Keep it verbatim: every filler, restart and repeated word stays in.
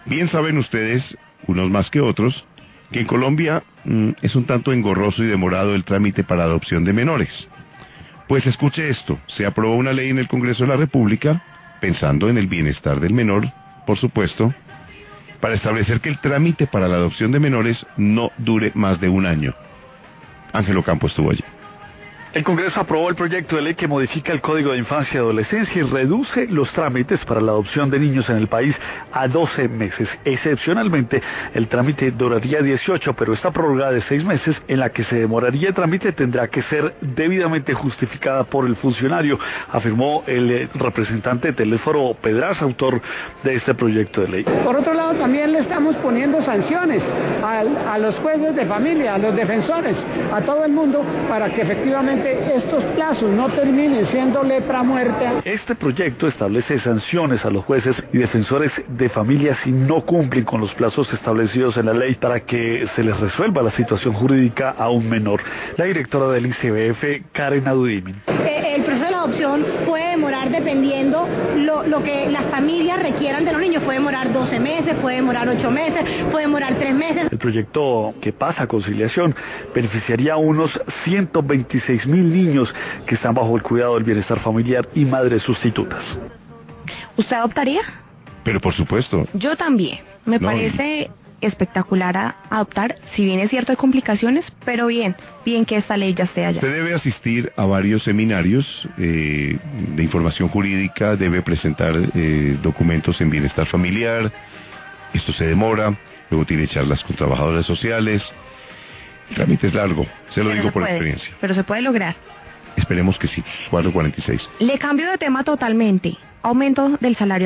Bien saben ustedes, unos más que otros, que en Colombia mmm, es un tanto engorroso y demorado el trámite para adopción de menores. Pues escuche esto, se aprobó una ley en el Congreso de la República, pensando en el bienestar del menor, por supuesto, para establecer que el trámite para la adopción de menores no dure más de un año. Ángelo Campo estuvo allí. El Congreso aprobó el proyecto de ley que modifica el Código de Infancia y Adolescencia y reduce los trámites para la adopción de niños en el país a doce meses. Excepcionalmente, el trámite duraría dieciocho, pero esta prórroga de seis meses en la que se demoraría el trámite tendrá que ser debidamente justificada por el funcionario, afirmó el representante de Telésforo Pedraza, autor de este proyecto de ley. Por otro lado, también le estamos poniendo sanciones a, a los jueces de familia, a los defensores, a todo el mundo, para que efectivamente estos plazos no terminen siendo letra muerta. Este proyecto establece sanciones a los jueces y defensores de familia si no cumplen con los plazos establecidos en la ley para que se les resuelva la situación jurídica a un menor. La directora del I C B F, Karen Adudimin. El proceso de la adopción puede demorar dependiendo lo, lo que las familias requieran de los niños. Puede demorar doce meses, puede demorar ocho meses, puede demorar tres meses. El proyecto que pasa a conciliación beneficiaría a unos ciento veintiséis mil niños que están bajo el cuidado del bienestar familiar y madres sustitutas. ¿Usted adoptaría? Pero por supuesto. Yo también. Me No, parece espectacular a adoptar, si bien es cierto hay complicaciones, pero bien, bien que esta ley ya esté allá. Usted debe asistir a varios seminarios eh, de información jurídica, debe presentar eh, documentos en bienestar familiar, esto se demora, luego tiene charlas con trabajadores sociales, el trámite es largo, se lo Pero digo se por puede, experiencia. Pero se puede lograr. Esperemos que sí, cuatro cuarenta y seis. Le cambio de tema totalmente. Aumento del salario